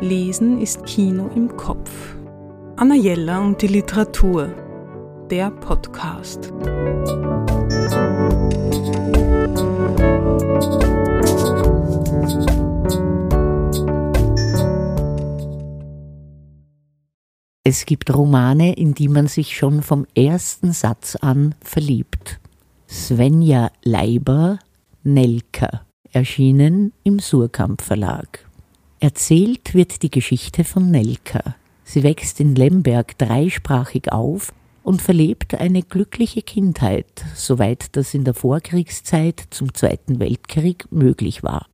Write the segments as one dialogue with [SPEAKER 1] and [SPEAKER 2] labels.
[SPEAKER 1] Lesen ist Kino im Kopf. Anna Jeller und die Literatur. Der Podcast.
[SPEAKER 2] Es gibt Romane, in die man sich schon vom ersten Satz an verliebt. Svenja Leiber, Nelka, erschienen im Suhrkamp Verlag. Erzählt wird die Geschichte von Nelka. Sie wächst in Lemberg dreisprachig auf und verlebt eine glückliche Kindheit, soweit das in der Vorkriegszeit zum Zweiten Weltkrieg möglich war.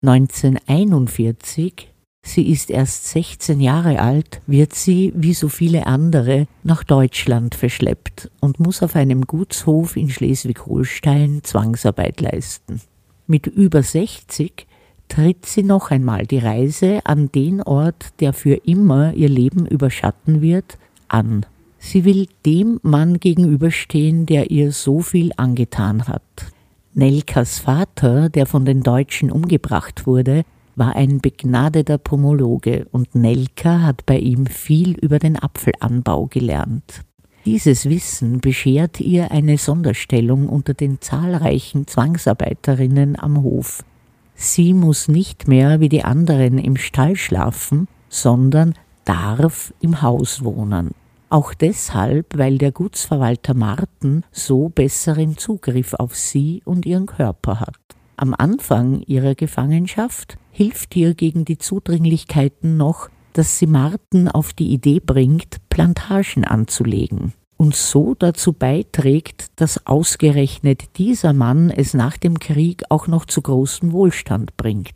[SPEAKER 2] 1941, sie ist erst 16 Jahre alt, wird sie, wie so viele andere, nach Deutschland verschleppt und muss auf einem Gutshof in Schleswig-Holstein Zwangsarbeit leisten. Mit über 60 tritt sie noch einmal die Reise an den Ort, der für immer ihr Leben überschatten wird, an. Sie will dem Mann gegenüberstehen, der ihr so viel angetan hat. Nelkas Vater, der von den Deutschen umgebracht wurde, war ein begnadeter Pomologe und Nelka hat bei ihm viel über den Apfelanbau gelernt. Dieses Wissen beschert ihr eine Sonderstellung unter den zahlreichen Zwangsarbeiterinnen am Hof. Sie muss nicht mehr wie die anderen im Stall schlafen, sondern darf im Haus wohnen. Auch deshalb, weil der Gutsverwalter Marten so besseren Zugriff auf sie und ihren Körper hat. Am Anfang ihrer Gefangenschaft hilft ihr gegen die Zudringlichkeiten noch, dass sie Marten auf die Idee bringt, Plantagen anzulegen und so dazu beiträgt, dass ausgerechnet dieser Mann es nach dem Krieg auch noch zu großem Wohlstand bringt.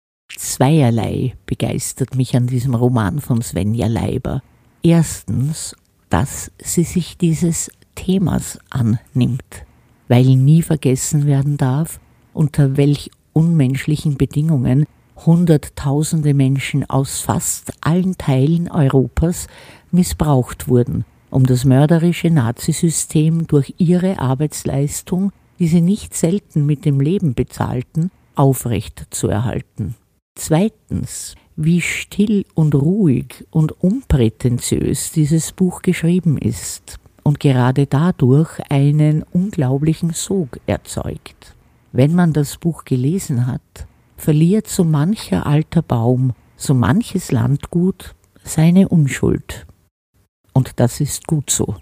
[SPEAKER 2] Zweierlei begeistert mich an diesem Roman von Svenja Leiber. Erstens, dass sie sich dieses Themas annimmt, weil nie vergessen werden darf, unter welch unmenschlichen Bedingungen Hunderttausende Menschen aus fast allen Teilen Europas missbraucht wurden, um das mörderische Nazisystem durch ihre Arbeitsleistung, die sie nicht selten mit dem Leben bezahlten, aufrecht zu erhalten. Zweitens, wie still und ruhig und unprätentiös dieses Buch geschrieben ist und gerade dadurch einen unglaublichen Sog erzeugt. Wenn man das Buch gelesen hat, verliert so mancher alter Baum, so manches Landgut seine Unschuld. Und das ist gut so.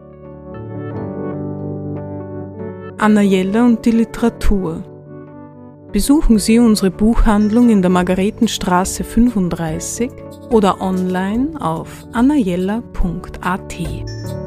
[SPEAKER 1] Anna Jeller und die Literatur. Besuchen Sie unsere Buchhandlung in der Margaretenstraße 35 oder online auf annajeller.at.